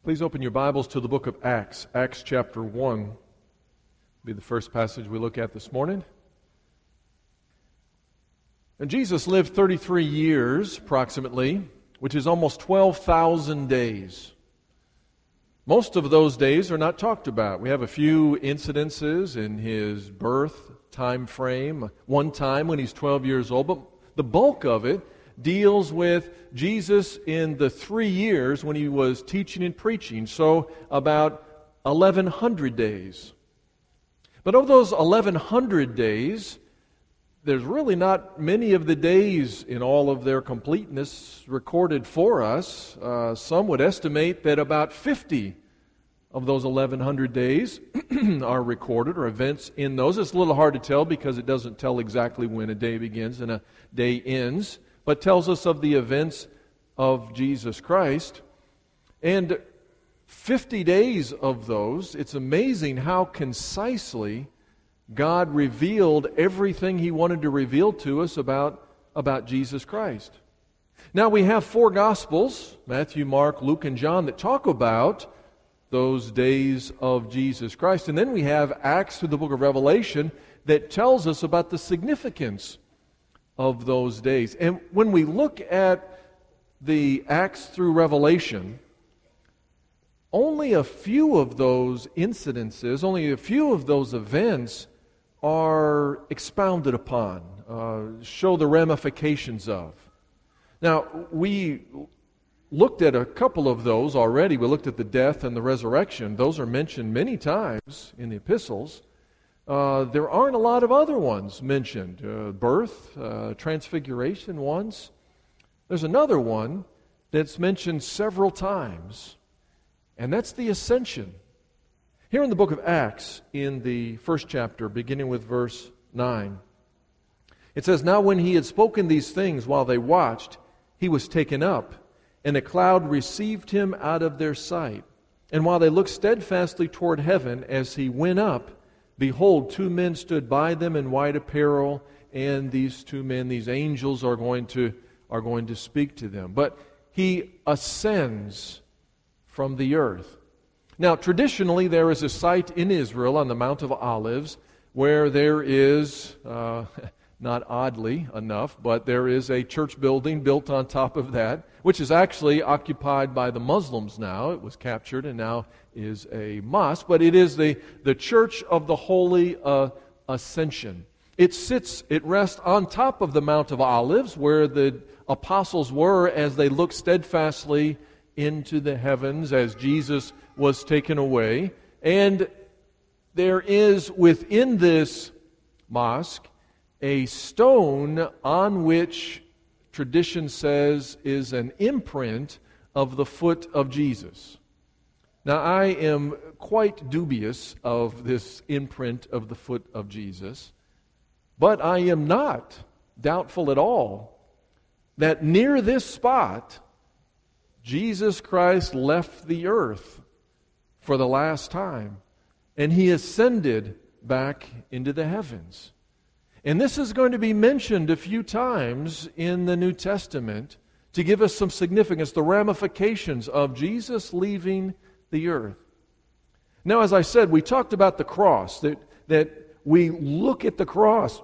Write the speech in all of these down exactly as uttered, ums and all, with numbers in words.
Please open your Bibles to the book of Acts, Acts chapter one. Will be the first passage we look at this morning. And Jesus lived thirty-three years, approximately, which is almost twelve thousand days. Most of those days are not talked about. We have a few incidences in his birth time frame, one time when he's twelve years old, but the bulk of it deals with Jesus in the three years when he was teaching and preaching, so about eleven hundred days. But of those eleven hundred days, there's really not many of the days in all of their completeness recorded for us. Uh, some would estimate that about fifty of those eleven hundred days are recorded, or events in those. It's a little hard to tell because it doesn't tell exactly when a day begins and a day ends, but tells us of the events of Jesus Christ. And fifty days of those, it's amazing how concisely God revealed everything He wanted to reveal to us about, about Jesus Christ. Now we have four Gospels, Matthew, Mark, Luke, and John, that talk about those days of Jesus Christ. And then we have Acts through the book of Revelation that tells us about the significance of those days. And when we look at the Acts through Revelation, only a few of those incidences, only a few of those events are expounded upon, uh, show the ramifications of. Now, we looked at a couple of those already. We looked at the death and the resurrection. Those are mentioned many times in the epistles. Uh, there aren't a lot of other ones mentioned. Uh, birth, uh, transfiguration ones. There's another one that's mentioned several times, and that's the ascension. Here in the book of Acts, in the first chapter, beginning with verse nine, it says, "Now when he had spoken these things while they watched, he was taken up, and a cloud received him out of their sight. And while they looked steadfastly toward heaven as he went up, behold, two men stood by them in white apparel, and these two men, these angels, are going to are going to speak to them." But he ascends from the earth. Now, traditionally, there is a site in Israel on the Mount of Olives where there is, uh, not oddly enough, but there is a church building built on top of that, which is actually occupied by the Muslims now. It was captured and now is a mosque, but it is the, the Church of the Holy uh, Ascension. It sits, it rests on top of the Mount of Olives where the apostles were as they looked steadfastly into the heavens as Jesus was taken away. And there is within this mosque a stone on which tradition says is an imprint of the foot of Jesus. Now, I am quite dubious of this imprint of the foot of Jesus, but I am not doubtful at all that near this spot, Jesus Christ left the earth for the last time, and He ascended back into the heavens. And this is going to be mentioned a few times in the New Testament to give us some significance, the ramifications of Jesus leaving the earth. Now, as I said, we talked about the cross, that, that we look at the cross,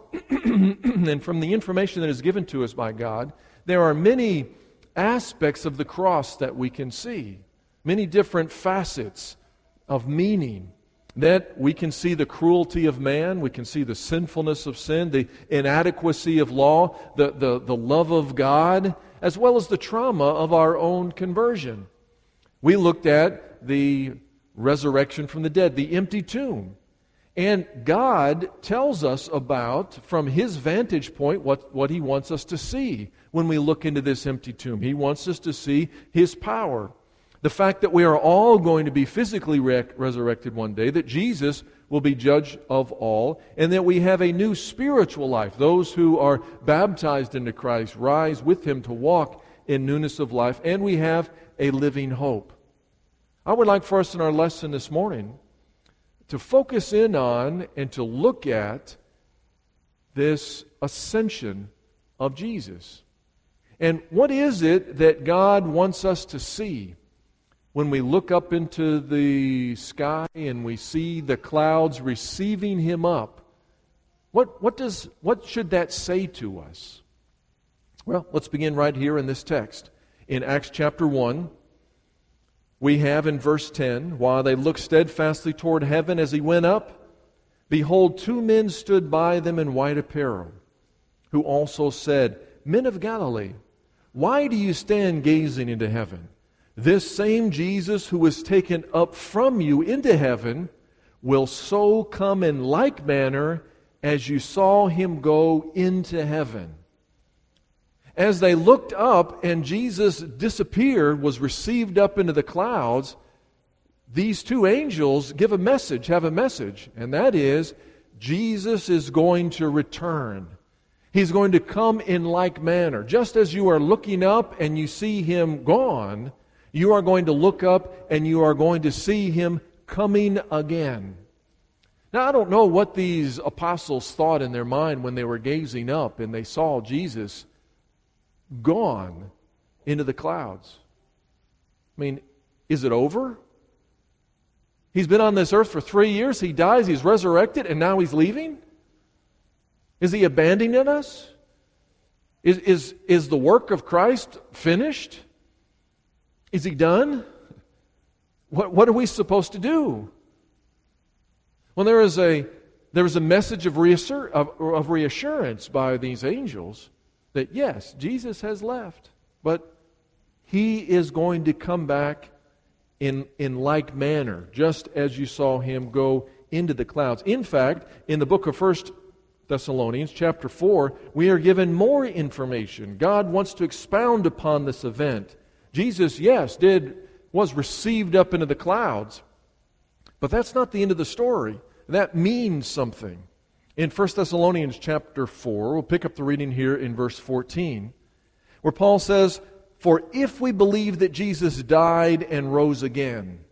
and from the information that is given to us by God, there are many aspects of the cross that we can see, many different facets of meaning. That we can see the cruelty of man, we can see the sinfulness of sin, the inadequacy of law, the, the, the love of God, as well as the trauma of our own conversion. We looked at the resurrection from the dead, the empty tomb. And God tells us about, from His vantage point, what, what He wants us to see when we look into this empty tomb. He wants us to see His power. The fact that we are all going to be physically re- resurrected one day, that Jesus will be judge of all, and that we have a new spiritual life. Those who are baptized into Christ rise with Him to walk in newness of life, and we have a living hope. I would like for us in our lesson this morning to focus in on and to look at this ascension of Jesus. And what is it that God wants us to see when we look up into the sky and we see the clouds receiving him up, what, what, does, what should that say to us? Well, let's begin right here in this text. In Acts chapter one, we have in verse ten, while they looked steadfastly toward heaven as he went up, behold, two men stood by them in white apparel, who also said, Men of Galilee, why do you stand gazing into heaven? This same Jesus who was taken up from you into heaven will so come in like manner as you saw him go into heaven. As they looked up and Jesus disappeared, was received up into the clouds, these two angels give a message, have a message, and that is, Jesus is going to return. He's going to come in like manner. Just as you are looking up and you see him gone, you are going to look up and you are going to see him coming again. Now, I don't know what these apostles thought in their mind when they were gazing up and they saw Jesus gone into the clouds. I mean, is it over? He's been on this earth for three years. He dies, he's resurrected, and now he's leaving? Is he abandoning us? Is, is, is the work of Christ finished? Is he done? What, what are we supposed to do? Well, there is a, there is a message of, reassur, of, of reassurance by these angels that yes, Jesus has left, but he is going to come back in, in like manner, just as you saw him go into the clouds. In fact, in the book of First Thessalonians, chapter four, we are given more information. God wants to expound upon this event. Jesus, yes, did was received up into the clouds, but that's not the end of the story. That means something. In First Thessalonians chapter four, we'll pick up the reading here in verse fourteen, where Paul says, For if we believe that Jesus died and rose again,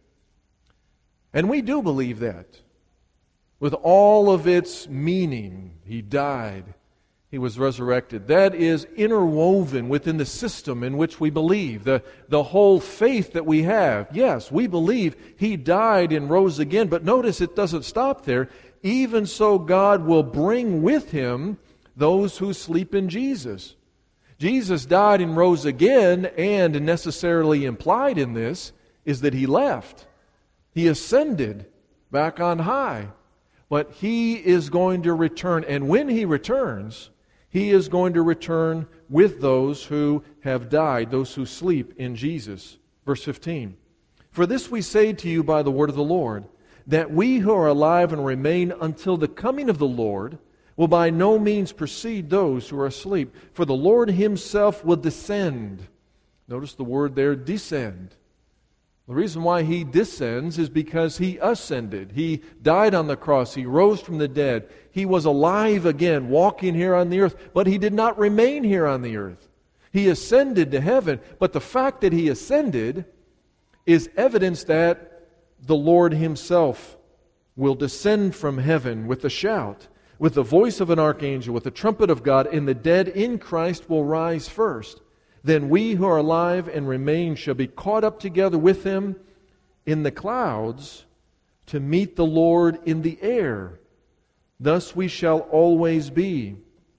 and we do believe that, with all of its meaning, he died, he was resurrected. That is interwoven within the system in which we believe, the, the whole faith that we have. Yes, we believe he died and rose again, but notice it doesn't stop there. Even so, God will bring with him those who sleep in Jesus. Jesus died and rose again, and necessarily implied in this is that he left. He ascended back on high. But he is going to return, and when he returns, he is going to return with those who have died, those who sleep in Jesus. Verse fifteen. For this we say to you by the word of the Lord, that we who are alive and remain until the coming of the Lord will by no means precede those who are asleep. For the Lord himself will descend. Notice the word there, descend. The reason why he descends is because he ascended. He died on the cross. He rose from the dead. He was alive again, walking here on the earth, but he did not remain here on the earth. He ascended to heaven, but the fact that he ascended is evidence that the Lord himself will descend from heaven with a shout, with the voice of an archangel, with the trumpet of God, and the dead in Christ will rise first. Then we who are alive and remain shall be caught up together with him in the clouds to meet the Lord in the air. Thus we shall always be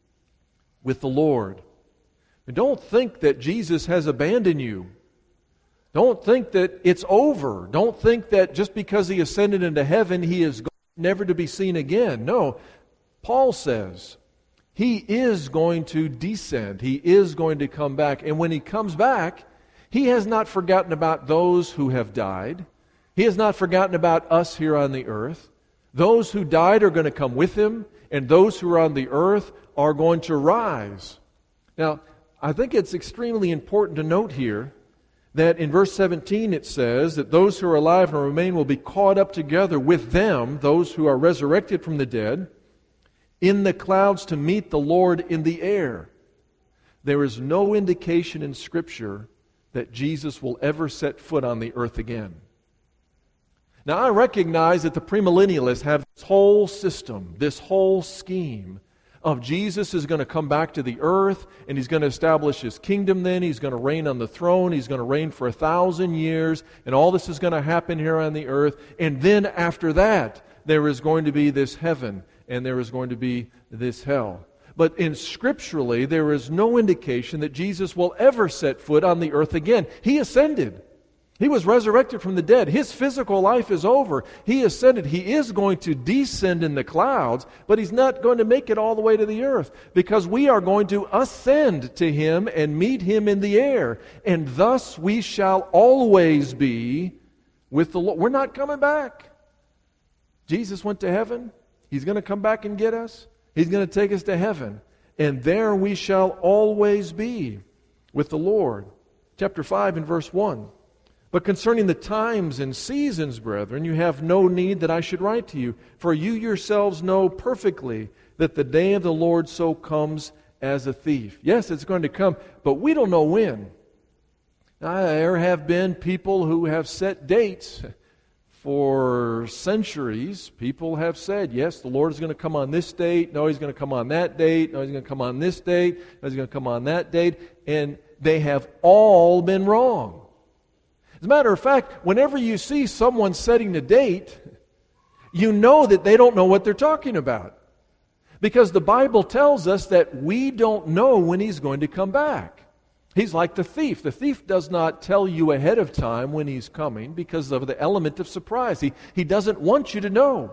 with the Lord. And don't think that Jesus has abandoned you. Don't think that it's over. Don't think that just because he ascended into heaven, he is never to be seen again. No, Paul says he is going to descend. He is going to come back. And when he comes back, he has not forgotten about those who have died. He has not forgotten about us here on the earth. Those who died are going to come with him, and those who are on the earth are going to rise. Now, I think it's extremely important to note here that in verse seventeen it says that those who are alive and remain will be caught up together with them, those who are resurrected from the dead, in the clouds to meet the Lord in the air. There is no indication in Scripture that Jesus will ever set foot on the earth again. Now, I recognize that the premillennialists have this whole system, this whole scheme of Jesus is going to come back to the earth, and He's going to establish His kingdom then. He's going to reign on the throne. He's going to reign for a thousand years, and all this is going to happen here on the earth. And then after that, there is going to be this heaven, and there is going to be this hell. But in scripturally, there is no indication that Jesus will ever set foot on the earth again. He ascended. He was resurrected from the dead. His physical life is over. He ascended. He is going to descend in the clouds, but He's not going to make it all the way to the earth, because we are going to ascend to Him and meet Him in the air. And thus we shall always be with the Lord. We're not coming back. Jesus went to heaven. He's going to come back and get us. He's going to take us to heaven. And there we shall always be with the Lord. Chapter five and verse one. But concerning the times and seasons, brethren, you have no need that I should write to you, for you yourselves know perfectly that the day of the Lord so comes as a thief. Yes, it's going to come, but we don't know when. Now, there have been people who have set dates for centuries. People have said, yes, the Lord is going to come on this date. No, He's going to come on that date. No, He's going to come on this date. No, He's going to come on that date. And they have all been wrong. As a matter of fact, whenever you see someone setting a date, you know that they don't know what they're talking about. Because the Bible tells us that we don't know when He's going to come back. He's like the thief. The thief does not tell you ahead of time when he's coming because of the element of surprise. He, he doesn't want you to know.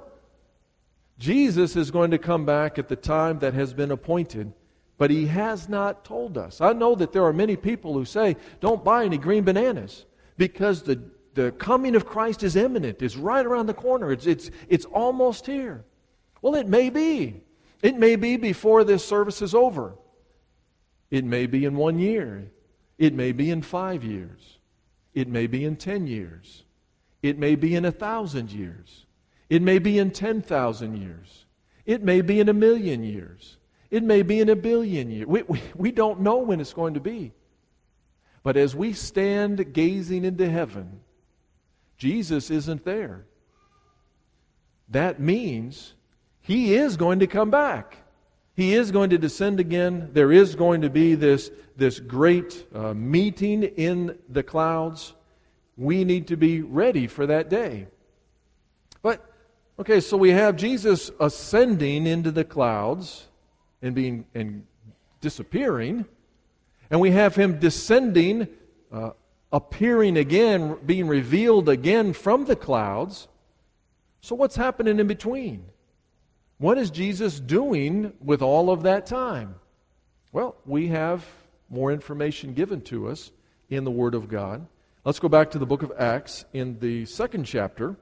Jesus is going to come back at the time that has been appointed, but He has not told us. I know that there are many people who say, don't buy any green bananas, because the, the coming of Christ is imminent. It's right around the corner. It's, it's, it's almost here. Well, it may be. It may be before this service is over. It may be in one year. It may be in five years. It may be in ten years. It may be in a thousand years. It may be in ten thousand years. It may be in a million years. It may be in a billion years. We, we, we don't know when it's going to be. But as we stand gazing into heaven, Jesus isn't there. That means He is going to come back. He is going to descend again. There is going to be this, this great uh, meeting in the clouds. We need to be ready for that day. But, okay, so we have Jesus ascending into the clouds and being and disappearing. And we have Him descending, uh, appearing again, being revealed again from the clouds. So what's happening in between? What is Jesus doing with all of that time? Well, we have more information given to us in the Word of God. Let's go back to the book of Acts in the second chapter.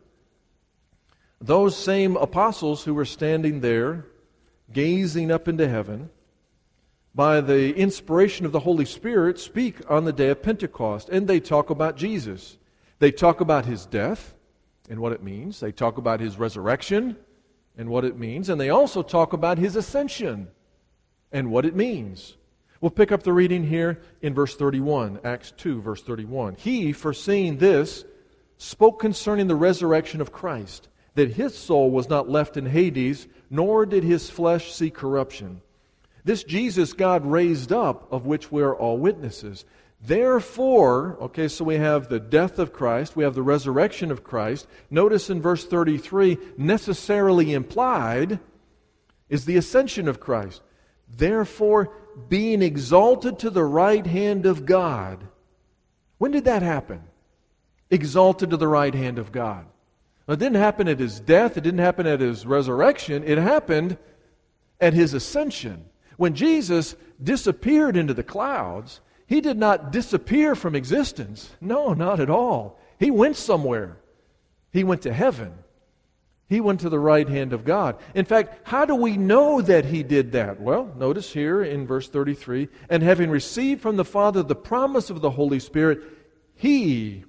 Those same apostles who were standing there, gazing up into heaven, by the inspiration of the Holy Spirit, speak on the day of Pentecost, and they talk about Jesus. They talk about His death and what it means. They talk about His resurrection and what it means. And they also talk about His ascension and what it means. We'll pick up the reading here in verse thirty-one, Acts two, verse thirty-one. He, foreseeing this, spoke concerning the resurrection of Christ, that His soul was not left in Hades, nor did His flesh see corruption. This Jesus God raised up, of which we are all witnesses. Therefore, okay, so we have the death of Christ, we have the resurrection of Christ. Notice in verse thirty-three, necessarily implied is the ascension of Christ. Therefore, being exalted to the right hand of God. When did that happen? Exalted to the right hand of God. Well, it didn't happen at His death, it didn't happen at His resurrection, it happened at His ascension. When Jesus disappeared into the clouds, He did not disappear from existence. No, not at all. He went somewhere. He went to heaven. He went to the right hand of God. In fact, how do we know that He did that? Well, notice here in verse thirty-three, and having received from the Father the promise of the Holy Spirit, He,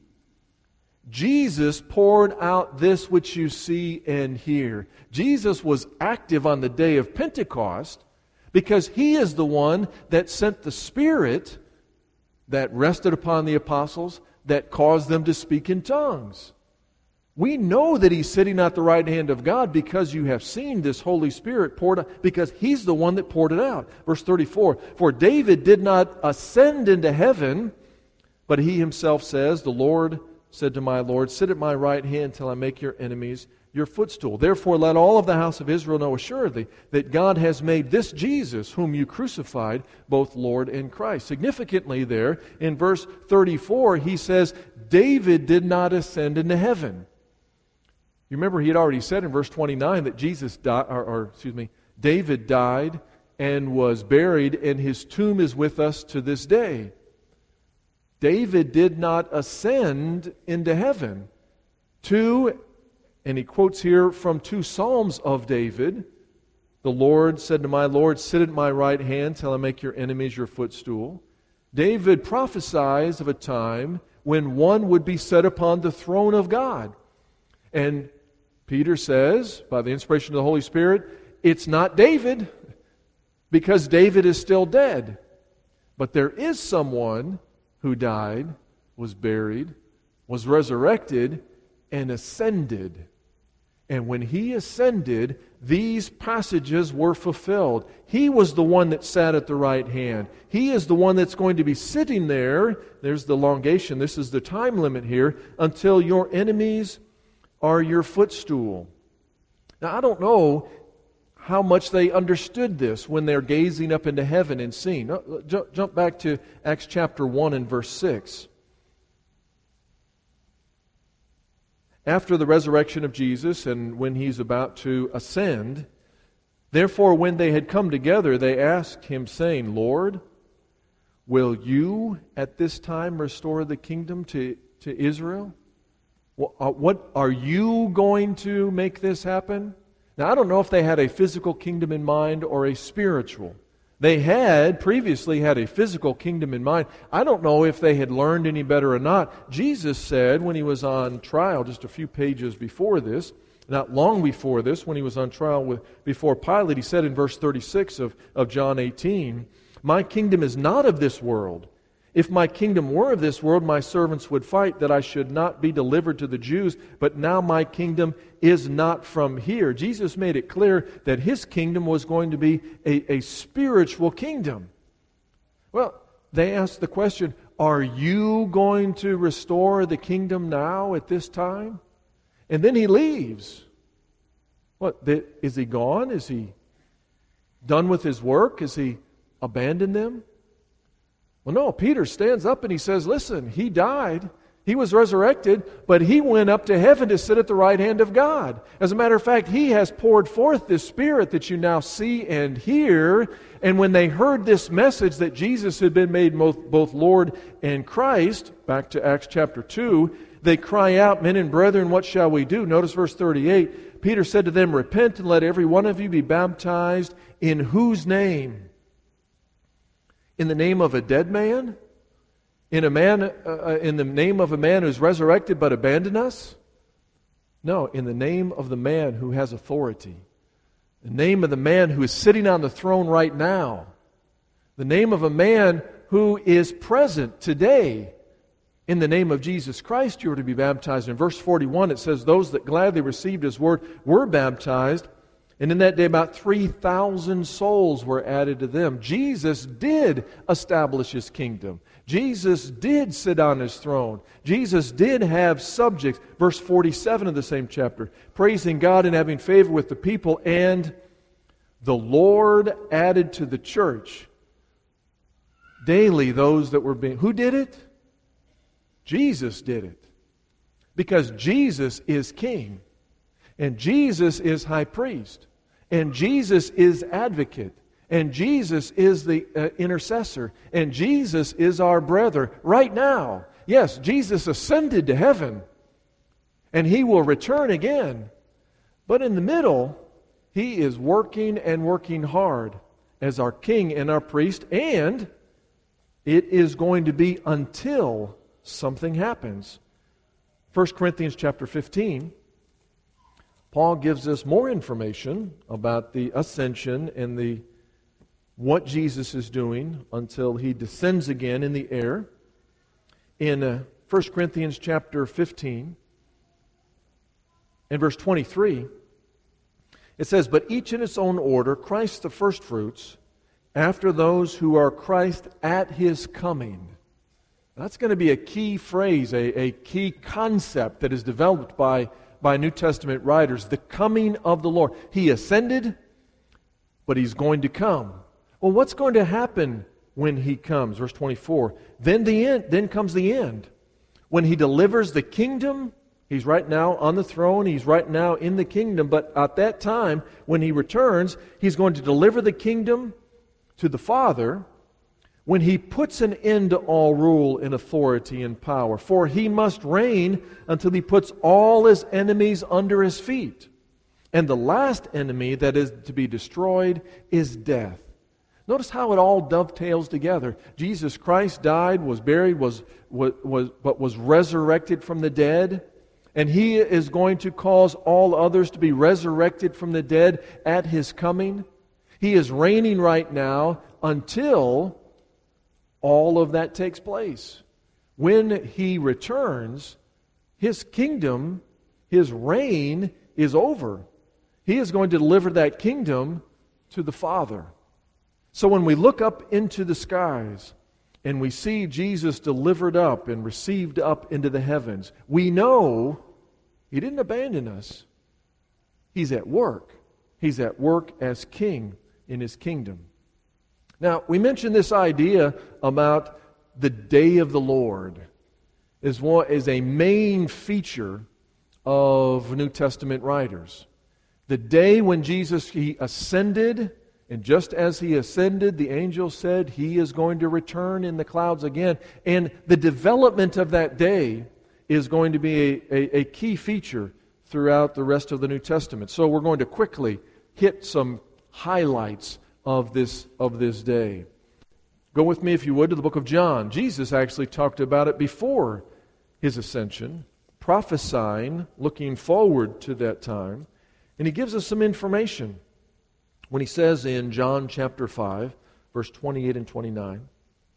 Jesus, poured out this which you see and hear. Jesus was active on the day of Pentecost because He is the one that sent the Spirit that rested upon the apostles, that caused them to speak in tongues. We know that He's sitting at the right hand of God because you have seen this Holy Spirit poured out, because He's the one that poured it out. Verse thirty-four, for David did not ascend into heaven, but he himself says, the Lord said to my Lord, sit at my right hand till I make your enemies your footstool. Therefore let all of the house of Israel know assuredly that God has made this Jesus, whom you crucified, both Lord and Christ. Significantly there, in verse thirty-four, he says, David did not ascend into heaven. You remember he had already said in verse twenty-nine that Jesus died, or, or excuse me, David died and was buried, and his tomb is with us to this day. David did not ascend into heaven. Two, and he quotes here from two Psalms of David, the Lord said to my Lord, sit at my right hand till I make your enemies your footstool. David prophesies of a time when one would be set upon the throne of God. And Peter says, by the inspiration of the Holy Spirit, it's not David, because David is still dead. But there is someone who died, was buried, was resurrected, and ascended. And when He ascended, these passages were fulfilled. He was the one that sat at the right hand. He is the one that's going to be sitting there. There's the elongation. This is the time limit here. Until your enemies are your footstool. Now, I don't know how much they understood this when they're gazing up into heaven and seeing. Jump back to Acts chapter one and verse six. After the resurrection of Jesus and when He's about to ascend, therefore when they had come together, they asked Him, saying, Lord, will You at this time restore the kingdom to, to Israel? What, are You going to make this happen? Now, I don't know if they had a physical kingdom in mind or a spiritual. They had previously had a physical kingdom in mind. I don't know if they had learned any better or not. Jesus said when He was on trial just a few pages before this, not long before this, when He was on trial with before Pilate, He said in verse thirty-six of, of John eighteen, my kingdom is not of this world. If my kingdom were of this world, my servants would fight that I should not be delivered to the Jews, but now my kingdom is not from here. Jesus made it clear that His kingdom was going to be a, a spiritual kingdom. Well, they asked the question, are You going to restore the kingdom now at this time? And then He leaves. What, is He gone? Is He done with His work? Has He abandoned them? Well, no, Peter stands up and he says, listen, He died, He was resurrected, but He went up to heaven to sit at the right hand of God. As a matter of fact, He has poured forth this Spirit that you now see and hear. And when they heard this message that Jesus had been made both, both Lord and Christ, back to Acts chapter two, they cry out, men and brethren, what shall we do? Notice verse thirty-eight. Peter said to them, repent and let every one of you be baptized in whose name? In the name of a dead man? In a man, uh, in the name of a man who's resurrected but abandoned us? No, in the name of the man who has authority. The name of the man who is sitting on the throne right now. The name of a man who is present today. In the name of Jesus Christ you are to be baptized. In verse forty-one it says, those that gladly received His word were baptized. And in that day about three thousand souls were added to them. Jesus did establish His kingdom. Jesus did sit on His throne. Jesus did have subjects. Verse forty-seven of the same chapter. Praising God and having favor with the people. And the Lord added to the church daily those that were being... Who did it? Jesus did it. Because Jesus is King. And Jesus is high priest. And Jesus is advocate. And Jesus is the uh, intercessor. And Jesus is our brother right now. Yes, Jesus ascended to heaven. And He will return again. But in the middle, He is working and working hard as our King and our priest. And it is going to be until something happens. First Corinthians chapter fifteen. Paul gives us more information about the ascension and the what Jesus is doing until He descends again in the air. In uh, First Corinthians chapter fifteen, In verse twenty-three, it says, "But each in its own order, Christ the firstfruits, after those who are Christ at His coming." That's going to be a key phrase, a, a key concept that is developed by, by New Testament writers. The coming of the Lord. He ascended, but He's going to come. Well, what's going to happen when He comes? Verse twenty-four. Then the end. Then comes the end. When He delivers the kingdom, He's right now on the throne. He's right now in the kingdom. But at that time, when He returns, He's going to deliver the kingdom to the Father, when He puts an end to all rule and authority and power. For He must reign until He puts all His enemies under His feet. And the last enemy that is to be destroyed is death. Notice how it all dovetails together. Jesus Christ died, was buried, was, was, was, but was resurrected from the dead. And He is going to cause all others to be resurrected from the dead at His coming. He is reigning right now until all of that takes place. When He returns, His kingdom, His reign is over. He is going to deliver that kingdom to the Father. So when we look up into the skies and we see Jesus delivered up and received up into the heavens, we know He didn't abandon us. He's at work. He's at work as King in His kingdom. Now, we mentioned this idea about the day of the Lord is one is a main feature of New Testament writers. The day when Jesus He ascended, and just as He ascended, the angel said He is going to return in the clouds again. And the development of that day is going to be a, a, a key feature throughout the rest of the New Testament. So we're going to quickly hit some highlights of this of this day. Go with me, if you would, to the book of John. Jesus actually talked about it before His ascension, prophesying, looking forward to that time. And He gives us some information when He says in John chapter five, verse twenty-eight and twenty-nine,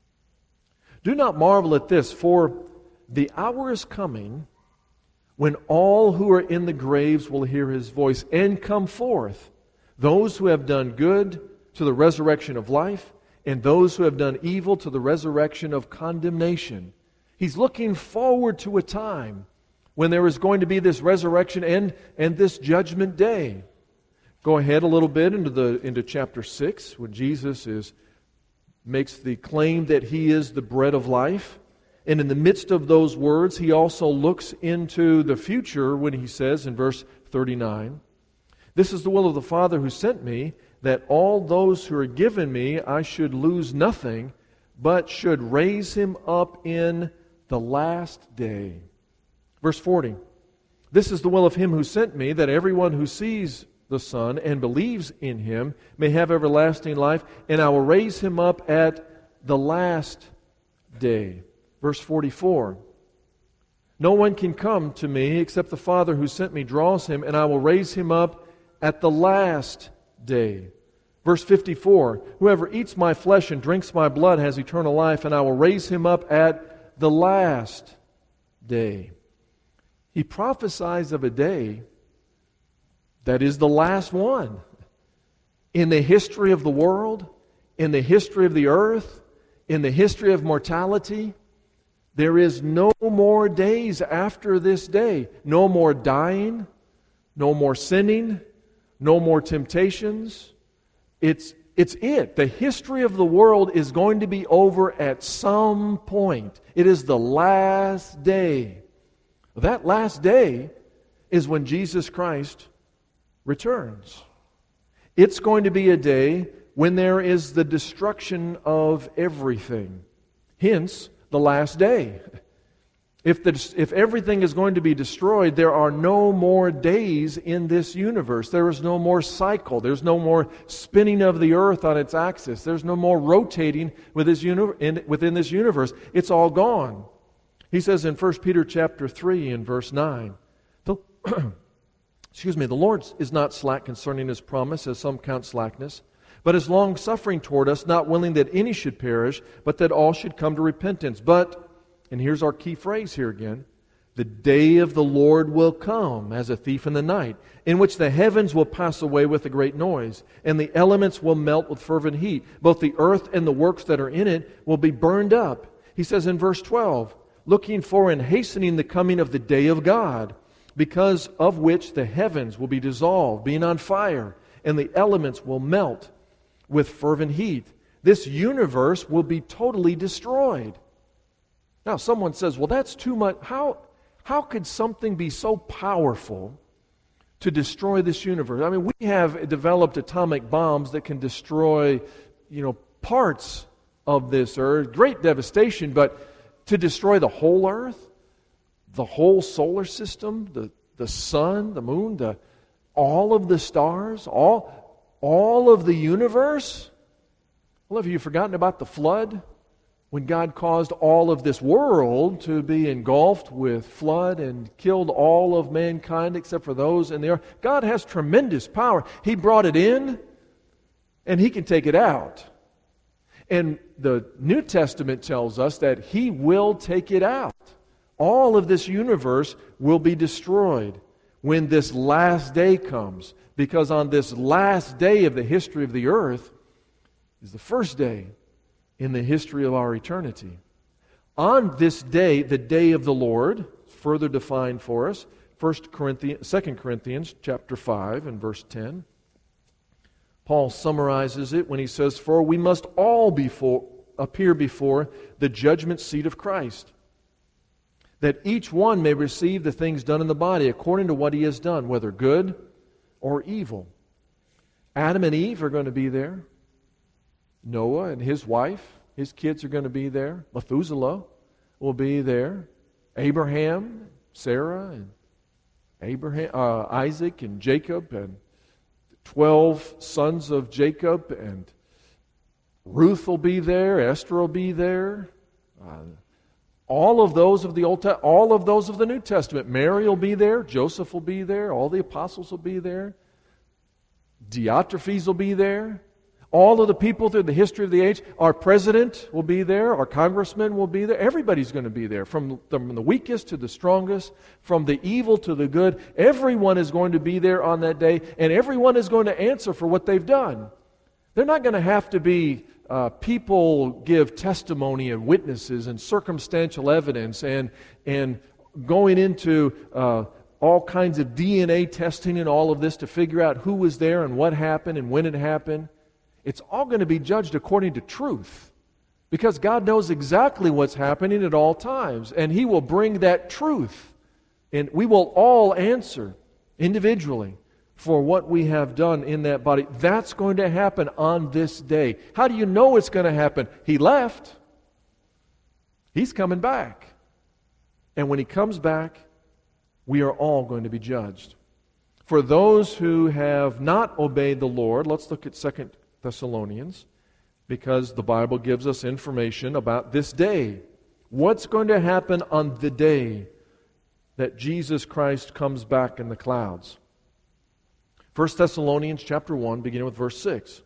"Do not marvel at this, for the hour is coming when all who are in the graves will hear His voice and come forth, those who have done good to the resurrection of life, and those who have done evil to the resurrection of condemnation." He's looking forward to a time when there is going to be this resurrection and, and this judgment day. Go ahead a little bit into the into chapter six, when Jesus is makes the claim that He is the bread of life. And in the midst of those words, He also looks into the future when He says in verse thirty-nine, "This is the will of the Father who sent me, that all those who are given me I should lose nothing, but should raise him up in the last day." Verse forty, "This is the will of Him who sent me, that everyone who sees the Son and believes in Him may have everlasting life, and I will raise him up at the last day." Verse forty-four, "No one can come to me except the Father who sent me draws him, and I will raise him up at the last day." Verse fifty-four, "Whoever eats my flesh and drinks my blood has eternal life, and I will raise him up at the last day." He prophesies of a day that is the last one. In the history of the world, in the history of the earth, in the history of mortality, there is no more days after this day. No more dying, no more sinning, no more temptations. It's, it's it. The history of the world is going to be over at some point. It is the last day. That last day is when Jesus Christ returns. It's going to be a day when there is the destruction of everything. Hence, the last day. If, the, if everything is going to be destroyed, there are no more days in this universe. There is no more cycle. There's no more spinning of the earth on its axis. There's no more rotating with this uni- in, within this universe. It's all gone. He says in First Peter chapter three and verse nine, the, excuse me, "The Lord is not slack concerning His promise, as some count slackness, but is long-suffering toward us, not willing that any should perish, but that all should come to repentance. But," and here's our key phrase here again, The day of the Lord will come as a thief in the night, in which the heavens will pass away with a great noise, and the elements will melt with fervent heat. Both the earth and the works that are in it will be burned up. He says in verse twelve, looking for and hastening the coming of the day of God, because of which the heavens will be dissolved, being on fire, and the elements will melt with fervent heat. This universe will be totally destroyed. Now, someone says, well, that's too much. How... How could something be so powerful to destroy this universe? I mean, we have developed atomic bombs that can destroy, you know, parts of this earth. Great devastation, but to destroy the whole earth, the whole solar system, the, the sun, the moon, the, all of the stars, all, all of the universe? Well, have you forgotten about the flood? When God caused all of this world to be engulfed with flood and killed all of mankind except for those in the earth. God has tremendous power. He brought it in, and He can take it out. And the New Testament tells us that He will take it out. All of this universe will be destroyed when this last day comes. Because on this last day of the history of the earth is the first day in the history of our eternity. On this day, the day of the Lord, further defined for us, First Corinthians, Second Corinthians chapter five and verse ten. Paul summarizes it when he says, for we must all before, appear before the judgment seat of Christ, that each one may receive the things done in the body according to what he has done, whether good or evil. Adam and Eve are going to be there. Noah and his wife, his kids are going to be there. Methuselah will be there. Abraham, Sarah, and Abraham, uh, Isaac, and Jacob, and twelve sons of Jacob, and Ruth will be there. Esther will be there. Uh, all of those of the Old Testament, all of those of the New Testament. Mary will be there. Joseph will be there. All the apostles will be there. Diotrephes will be there. All of the people through the history of the age, our president will be there, our congressman will be there, everybody's going to be there, from, from the weakest to the strongest, from the evil to the good. Everyone is going to be there on that day, and everyone is going to answer for what they've done. They're not going to have to be uh, people give testimony and witnesses and circumstantial evidence and, and going into uh, all kinds of D N A testing and all of this to figure out who was there and what happened and when it happened. It's all going to be judged according to truth, because God knows exactly what's happening at all times, and He will bring that truth, and we will all answer individually for what we have done in that body. That's going to happen on this day. How do you know it's going to happen? He left. He's coming back. And when He comes back, we are all going to be judged. For those who have not obeyed the Lord, let's look at Second Thessalonians, because the Bible gives us information about this day. What's going to happen on the day that Jesus Christ comes back in the clouds? First Thessalonians chapter one, beginning with verse six.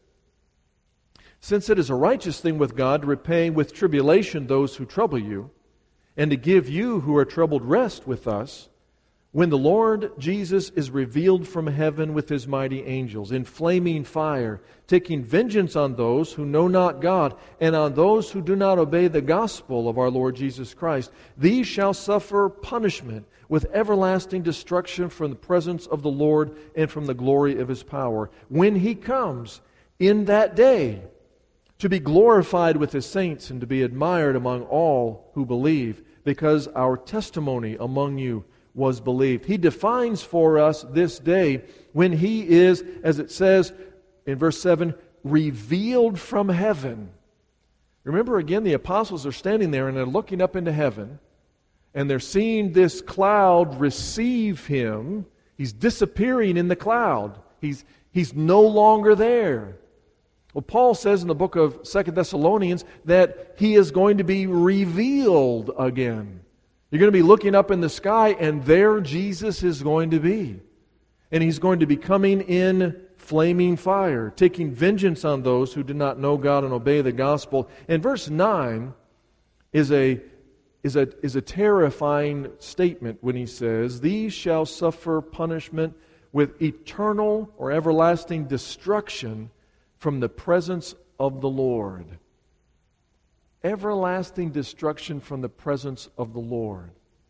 Since it is a righteous thing with God to repay with tribulation those who trouble you, and to give you who are troubled rest with us, when the Lord Jesus is revealed from heaven with His mighty angels, in flaming fire, taking vengeance on those who know not God, and on those who do not obey the gospel of our Lord Jesus Christ. These shall suffer punishment with everlasting destruction from the presence of the Lord and from the glory of His power, when He comes in that day to be glorified with His saints and to be admired among all who believe, because our testimony among you was believed. He defines for us this day when He is, as it says in verse seven, revealed from heaven. Remember again, the apostles are standing there and they're looking up into heaven, and they're seeing this cloud receive Him. He's disappearing in the cloud. He's, he's no longer there. Well, Paul says in the book of Second Thessalonians that He is going to be revealed again. You're going to be looking up in the sky, and there Jesus is going to be. And He's going to be coming in flaming fire, taking vengeance on those who do not know God and obey the gospel. And verse nine is a is a, is a terrifying statement when he says, "These shall suffer punishment with eternal or everlasting destruction from the presence of the Lord." Everlasting destruction from the presence of the Lord.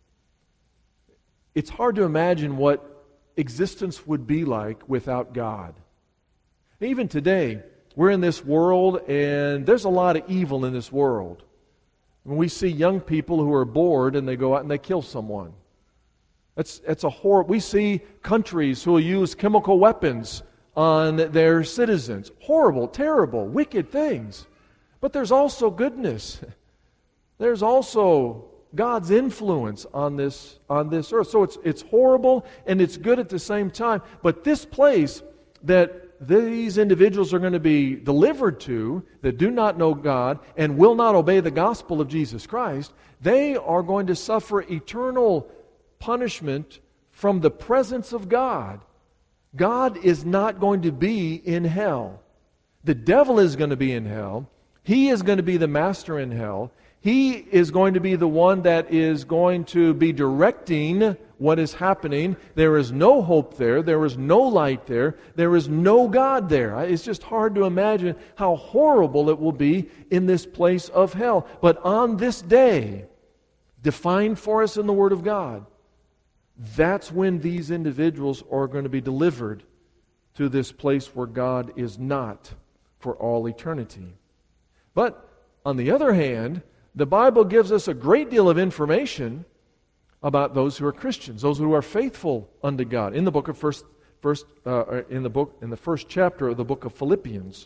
It's hard to imagine what existence would be like without God. Even today, we're in this world, and there's a lot of evil in this world. When we see young people who are bored and they go out and they kill someone. That's, that's a horror. We see countries who will use chemical weapons on their citizens. Horrible, terrible, wicked things. But there's also goodness. There's also God's influence on this, on this earth. So it's, it's horrible and it's good at the same time. But this place that these individuals are going to be delivered to, that do not know God and will not obey the gospel of Jesus Christ, they are going to suffer eternal punishment from the presence of God. God is not going to be in hell. The devil is going to be in hell. He is going to be the master in hell. He is going to be the one that is going to be directing what is happening. There is no hope there. There is no light there. There is no God there. It's just hard to imagine how horrible it will be in this place of hell. But on this day, defined for us in the Word of God, that's when these individuals are going to be delivered to this place where God is not for all eternity. But on the other hand, the Bible gives us a great deal of information about those who are Christians, those who are faithful unto God. In the book of first, first, uh, in the book, in the first chapter of the book of Philippians,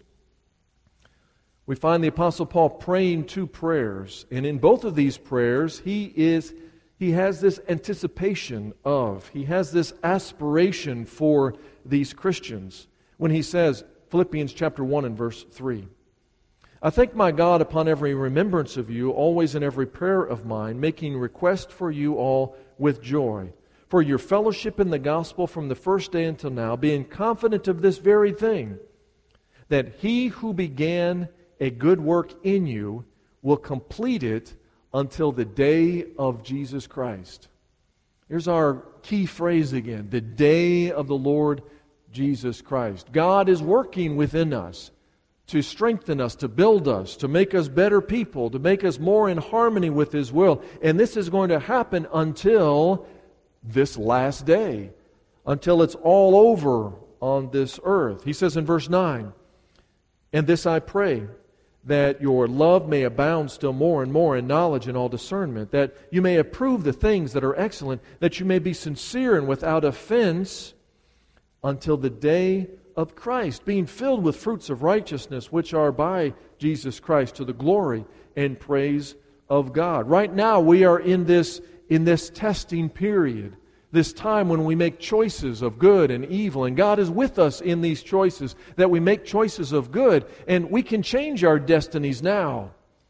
we find the Apostle Paul praying two prayers, and in both of these prayers, he is he has this anticipation of, he has this aspiration for these Christians when he says, Philippians chapter one and verse three. "I thank my God upon every remembrance of you, always in every prayer of mine, making request for you all with joy, for your fellowship in the gospel from the first day until now, being confident of this very thing, that he who began a good work in you will complete it until the day of Jesus Christ." Here's our key phrase again, the day of the Lord Jesus Christ. God is working within us to strengthen us, to build us, to make us better people, to make us more in harmony with His will. And this is going to happen until this last day, until it's all over on this earth. He says in verse nine, "And this I pray, that your love may abound still more and more in knowledge and all discernment, that you may approve the things that are excellent, that you may be sincere and without offense until the day of Christ, being filled with fruits of righteousness, which are by Jesus Christ to the glory and praise of God." Right now we are in this, in this testing period, this time when we make choices of good and evil, and God is with us in these choices, that we make choices of good, and we can change our destinies now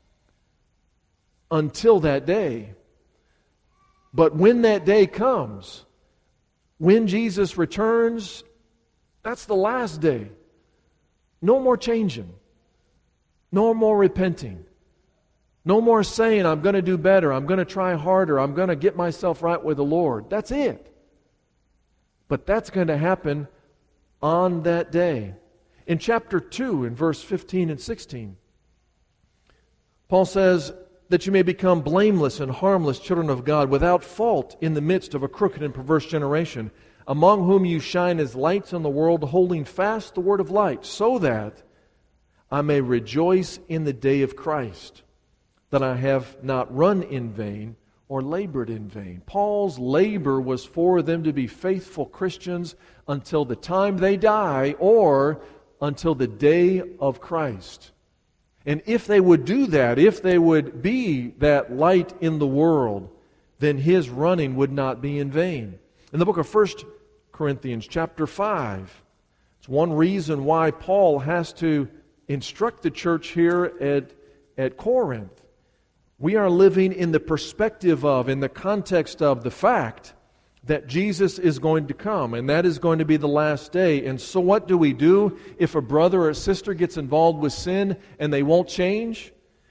until that day. But when that day comes, when Jesus returns, that's the last day. No more changing. No more repenting. No more saying, I'm going to do better, I'm going to try harder, I'm going to get myself right with the Lord. That's it. But that's going to happen on that day. In chapter two, in verse fifteen and sixteen, Paul says that you may become blameless and harmless children of God, without fault in the midst of a crooked and perverse generation, among whom you shine as lights in the world, holding fast the word of light, so that I may rejoice in the day of Christ, that I have not run in vain or labored in vain. Paul's labor was for them to be faithful Christians until the time they die, or until the day of Christ. And if they would do that, if they would be that light in the world, then his running would not be in vain. In the book of First Corinthians chapter five, it's one reason why Paul has to instruct the church here at, at Corinth. We are living in the perspective of, in the context of the fact that Jesus is going to come, and that is going to be the last day. And so what do we do if a brother or sister gets involved with sin and they won't change?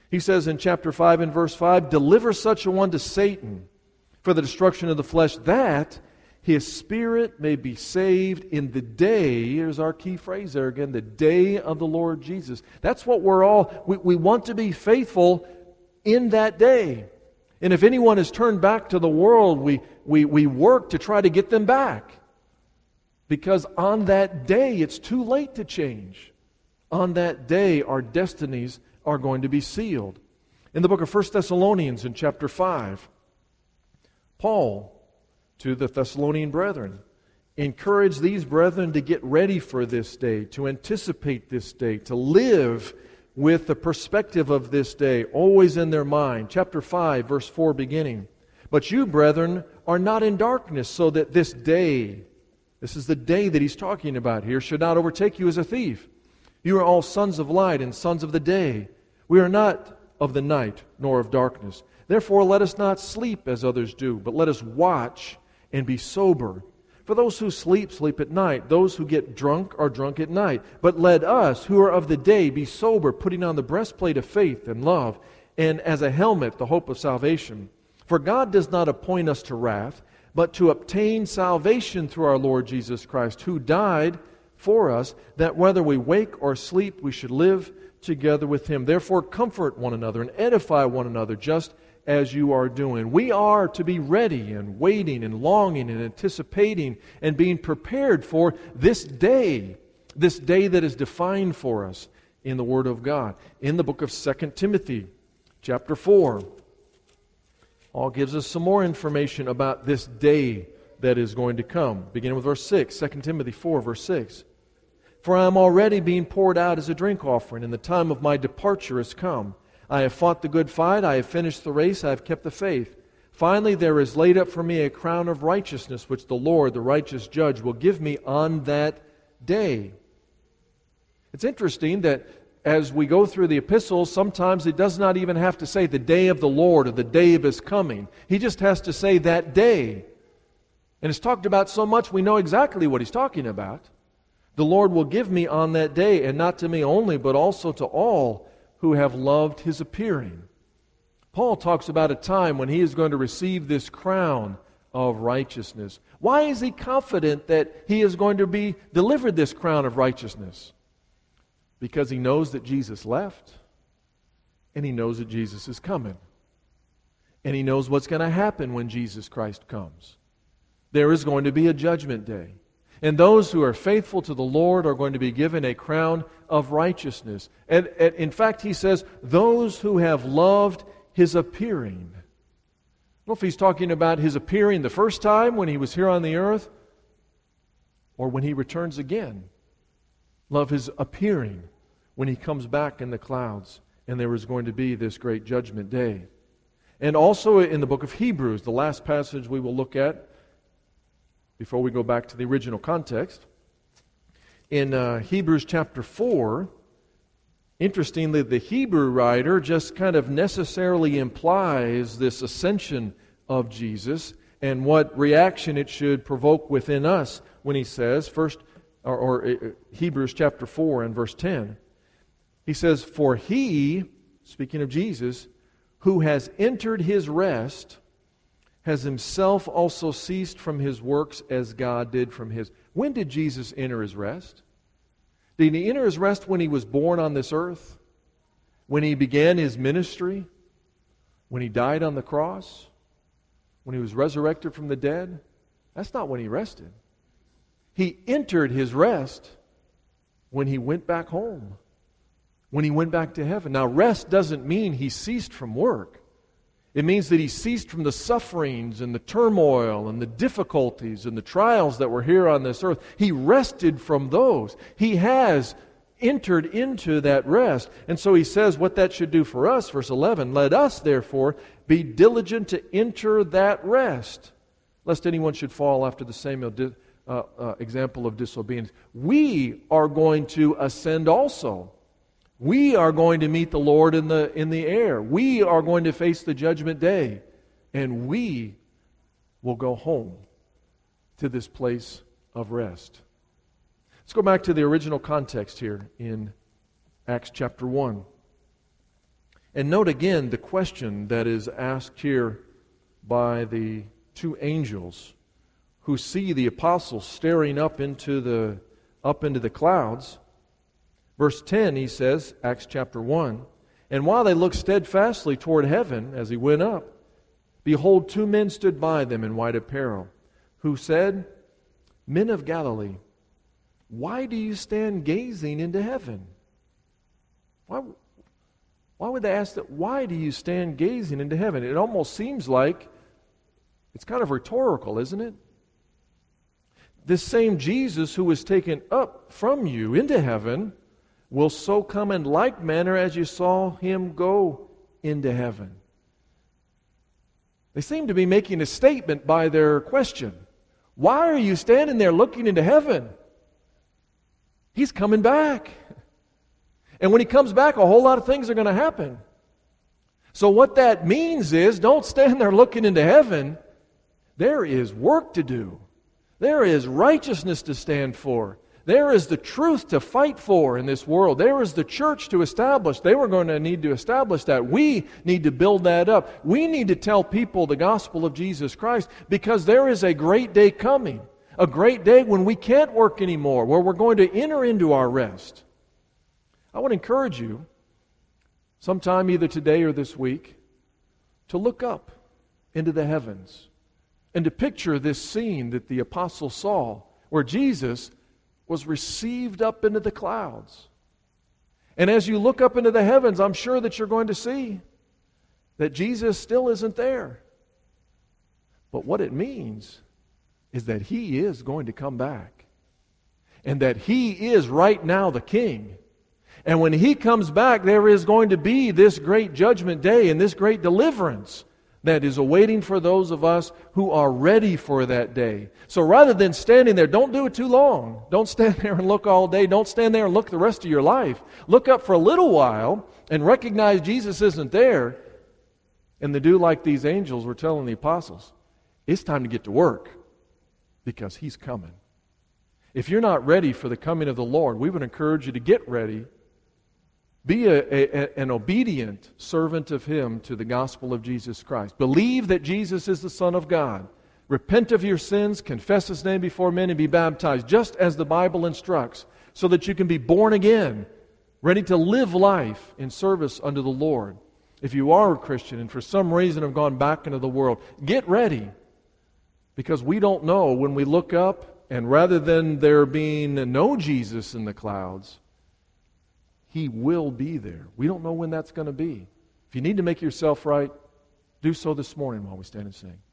He says in chapter five and verse five, deliver such a one to Satan for the destruction of the flesh, that his spirit may be saved in the day, here's our key phrase there again, the day of the Lord Jesus. That's what we're all, we, we want to be faithful in that day. And if anyone has turned back to the world, we, we, we work to try to get them back. Because on that day, it's too late to change. On that day, our destinies are going to be sealed. In the book of First Thessalonians in chapter five, Paul, to the Thessalonian brethren, encouraged these brethren to get ready for this day, to anticipate this day, to live with the perspective of this day always in their mind. Chapter five, verse four beginning. But you, brethren, are not in darkness, so that this day, this is the day that he's talking about here, should not overtake you as a thief. You are all sons of light and sons of the day. We are not of the night, nor of darkness. Therefore, let us not sleep as others do, but let us watch and be sober. For those who sleep, sleep at night. Those who get drunk are drunk at night. But let us, who are of the day, be sober, putting on the breastplate of faith and love, and as a helmet, the hope of salvation. For God does not appoint us to wrath, but to obtain salvation through our Lord Jesus Christ, who died for us, that whether we wake or sleep, we should live together with Him. Therefore, comfort one another and edify one another, just as you are doing. We are to be ready and waiting and longing and anticipating and being prepared for this day, this day that is defined for us in the Word of God. In the book of Second Timothy, chapter four, Paul gives us some more information about this day that is going to come. Beginning with verse six, Second Timothy four, verse six. For I am already being poured out as a drink offering, and the time of my departure has come. I have fought the good fight, I have finished the race, I have kept the faith. Finally, there is laid up for me a crown of righteousness, which the Lord, the righteous judge, will give me on that day. It's interesting that as we go through the epistles, sometimes it does not even have to say the day of the Lord or the day of His coming. He just has to say that day. And it's talked about so much we know exactly what he's talking about. The Lord will give me on that day, and not to me only, but also to all who have loved His appearing. Paul talks about a time when he is going to receive this crown of righteousness. Why is he confident that he is going to be delivered this crown of righteousness? Because he knows that Jesus left, and he knows that Jesus is coming. And he knows what's going to happen when Jesus Christ comes. There is going to be a judgment day. And those who are faithful to the Lord are going to be given a crown of righteousness. And, and in fact, he says, those who have loved His appearing. I don't know if he's talking about His appearing the first time when He was here on the earth, or when He returns again. Love His appearing when He comes back in the clouds, and there is going to be this great judgment day. And also in the book of Hebrews, the last passage we will look at, before we go back to the original context, in uh, Hebrews chapter four, interestingly, the Hebrew writer just kind of necessarily implies this ascension of Jesus and what reaction it should provoke within us when he says, first, or, or uh, Hebrews chapter four and verse ten, he says, for He, speaking of Jesus, who has entered His rest, has Himself also ceased from His works as God did from His. When did Jesus enter His rest? Did He enter His rest when He was born on this earth? When He began His ministry? When He died on the cross? When He was resurrected from the dead? That's not when He rested. He entered His rest when He went back home. When He went back to heaven. Now, rest doesn't mean He ceased from work. It means that He ceased from the sufferings and the turmoil and the difficulties and the trials that were here on this earth. He rested from those. He has entered into that rest. And so He says what that should do for us, verse eleven, let us therefore be diligent to enter that rest, lest anyone should fall after the same uh, uh, example of disobedience. We are going to ascend also. We are going to meet the Lord in the in the air. We are going to face the judgment day. And we will go home to this place of rest. Let's go back to the original context here in Acts chapter one. And note again the question that is asked here by the two angels who see the apostles staring up into the up into the clouds. Verse ten, he says, Acts chapter one, "And while they looked steadfastly toward heaven as he went up, behold, two men stood by them in white apparel, who said, 'Men of Galilee, why do you stand gazing into heaven?'" Why, why would they ask that? Why do you stand gazing into heaven? It almost seems like it's kind of rhetorical, isn't it? This same Jesus who was taken up from you into heaven will so come in like manner as you saw him go into heaven. They seem to be making a statement by their question. Why are you standing there looking into heaven? He's coming back. And when he comes back, a whole lot of things are going to happen. So what that means is, don't stand there looking into heaven. There is work to do. There is righteousness to stand for. There is the truth to fight for in this world. There is the church to establish. They were going to need to establish that. We need to build that up. We need to tell people the gospel of Jesus Christ, because there is a great day coming. A great day when we can't work anymore, where we're going to enter into our rest. I want to encourage you, sometime either today or this week, to look up into the heavens and to picture this scene that the apostle saw, where Jesus was received up into the clouds. And as you look up into the heavens, I'm sure that you're going to see that Jesus still isn't there. But what it means is that He is going to come back. And that He is right now the King. And when He comes back, there is going to be this great judgment day and this great deliverance that is awaiting for those of us who are ready for that day. So rather than standing there, don't do it too long. Don't stand there and look all day. Don't stand there and look the rest of your life. Look up for a little while and recognize Jesus isn't there. And to do like these angels were telling the apostles, it's time to get to work because He's coming. If you're not ready for the coming of the Lord, we would encourage you to get ready. Be a, a, an obedient servant of Him to the gospel of Jesus Christ. Believe that Jesus is the Son of God. Repent of your sins, confess His name before men, and be baptized, just as the Bible instructs, so that you can be born again, ready to live life in service unto the Lord. If you are a Christian and for some reason have gone back into the world, get ready, because we don't know when we look up, and rather than there being no Jesus in the clouds, He will be there. We don't know when that's going to be. If you need to make yourself right, do so this morning while we stand and sing.